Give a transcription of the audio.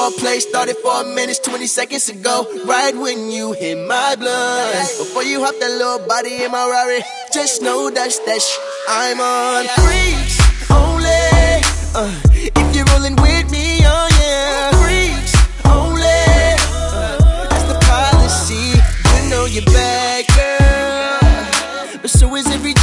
foreplay started 4 minutes, 20 seconds ago. Right when you hit my blunt. Before you hop that little body in my Rari, just know that's that I'm on. Freaks only. If you're rolling with me, oh yeah. Freaks only. That's the policy. You know you're bad, girl. But so is every